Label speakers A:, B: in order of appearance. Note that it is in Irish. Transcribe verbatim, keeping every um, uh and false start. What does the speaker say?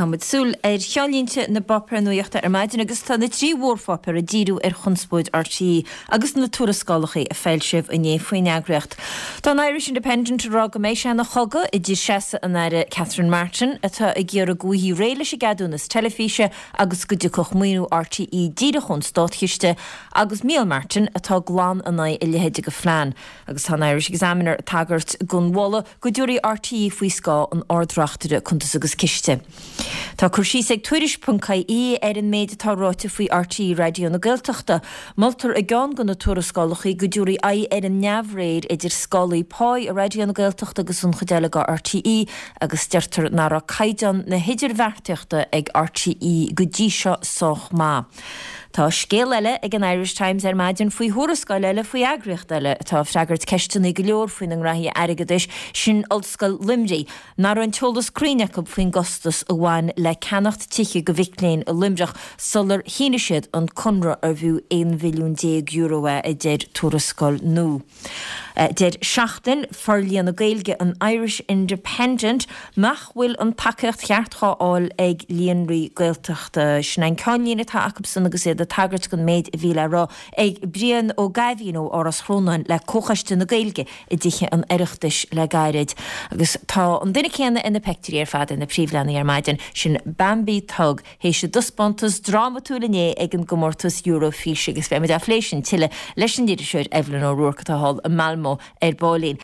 A: Mohammed Súl ar cheolínte na bopra nuochta ar maidin agus tá na trí mhórfopar a díú ar chunspóid R T E agus na túrascálachaí a feilsibh in é faoin eagreacht. Tá an Irish Independent rá go mééis se na choga i dtí seasa an aire Catherine Martin atá i ggéar a gcuithí réile sé gadúnas telefíse agus go dtí cochmúnú R T E díra chun stáitchiiste agus Míl Martin atá glán an i lehéide go phlean agus tá an Irish Examiner tagart gunhla go dúirí R T E faoi scá an ordrachtere chuntas agus kiste. Tá chuirsí ag tuairis punt cé í ar an méid atáráte faoi R T E radio na Gaeltachta, multar a gán go na túrascálachaí go dúirí ai ar an neamhréid idir scálaí páid a radio na Gaeltachta agus an chodéalaga R T E agus deirtar ná a caidan na hidir bhearteachta ag R T E go dtí seo soch má. Tá scéal eile ag an Irish Times ar maidin faoi thurascáil eile faoi eagraíocht eile tá freagart ceistena go leor faoin an rathí airgeadis sin oldscoil Limdí. Nar an teoltas críneachab faoin gostas a bháin le ceannacht tiche go bhicléin a Limdrach solar híine siad an conra ar bhú one milliún euro a déad thurascáil nó. Déad seachtain forlíon na Gaeilge an Irish Independent mach bhfuil an takeocht cheartthá ag líonraí Gaeltachta sin an cáilín atá acab san agus é de tagart gon méid a bhíle rá ag brian ó gaimhín ó áras chrónain le cóchaiste na Gaeilge i dtithe an iireachtais le gairid. Agus tá an duine chéanna ina pectorí ar fad in na príomhleanna ar maidin sin Bambi Tug hééis se duspontas dramatúlané ag an gomórtas Eurofíse agus bheith a fléisisin tiile leis an díidir seir Evelyn O'Rourke atá hall a Malmo ar Bálín.